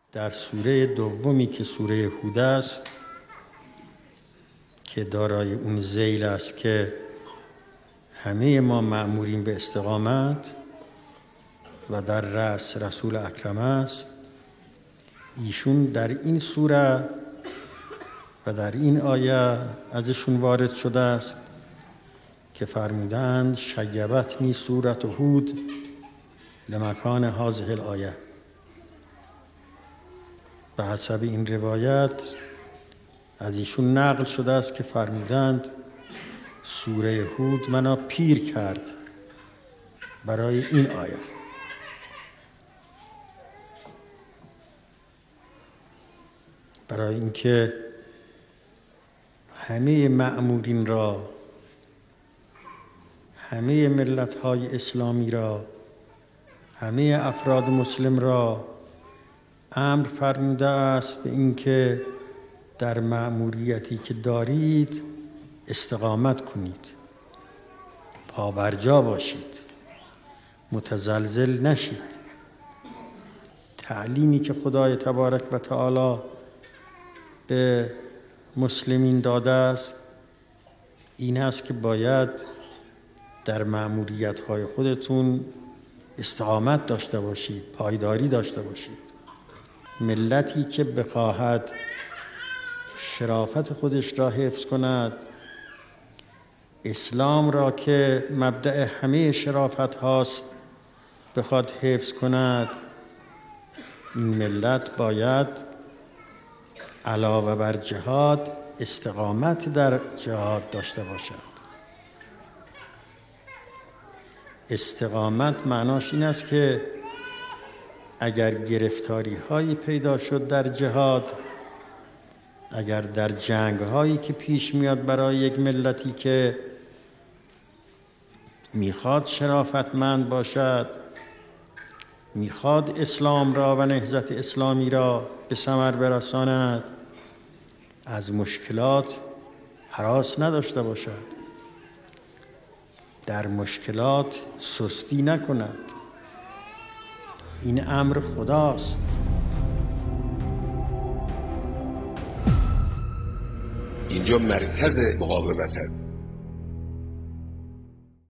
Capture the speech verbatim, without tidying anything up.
در سوره دومی که سوره هود است که دارای اون ذیل است که همه ما مأموریم به استقامت و در رأس رسول اکرم است، ایشون در این سوره و در این آیه ازشون وارد شده است که فرمودند شیبتنی سورة هود لمکان هذه الآیه. به حسب این روایت از ایشون نقل شده است که فرمودند سوره هود منو پیر کرد برای این آیه. برای اینکه همه مأمورین را، همه ملت‌های اسلامی را، همه افراد مسلم را امر فرموده است به اینکه در مأموریتی که دارید استقامت کنید، پابرجا باشید، متزلزل نشید. تعلیمی که خدای تبارک و تعالی به مسلمین داده است این است که باید در مأموریت‌های خودتون استقامت داشته باشید، پایداری داشته باشید. ملتی که بخواهد شرافت خودش را حفظ کند، اسلام را که مبدأ همه شرافت هاست بخواد حفظ کند، این ملت باید علاوه بر جهاد استقامت در جهاد داشته باشد. استقامت معناش این است که اگر گرفتاری هایی پیدا شد در جهاد، اگر در جنگ هایی که پیش میاد برای یک ملتی که میخواد شرافتمند باشد، میخواد اسلام را و نهضت اسلامی را به ثمر برساند، از مشکلات هراس نداشته باشد، در مشکلات سستی نکند. این امر خداست. اینجا مرکز مقاومت است.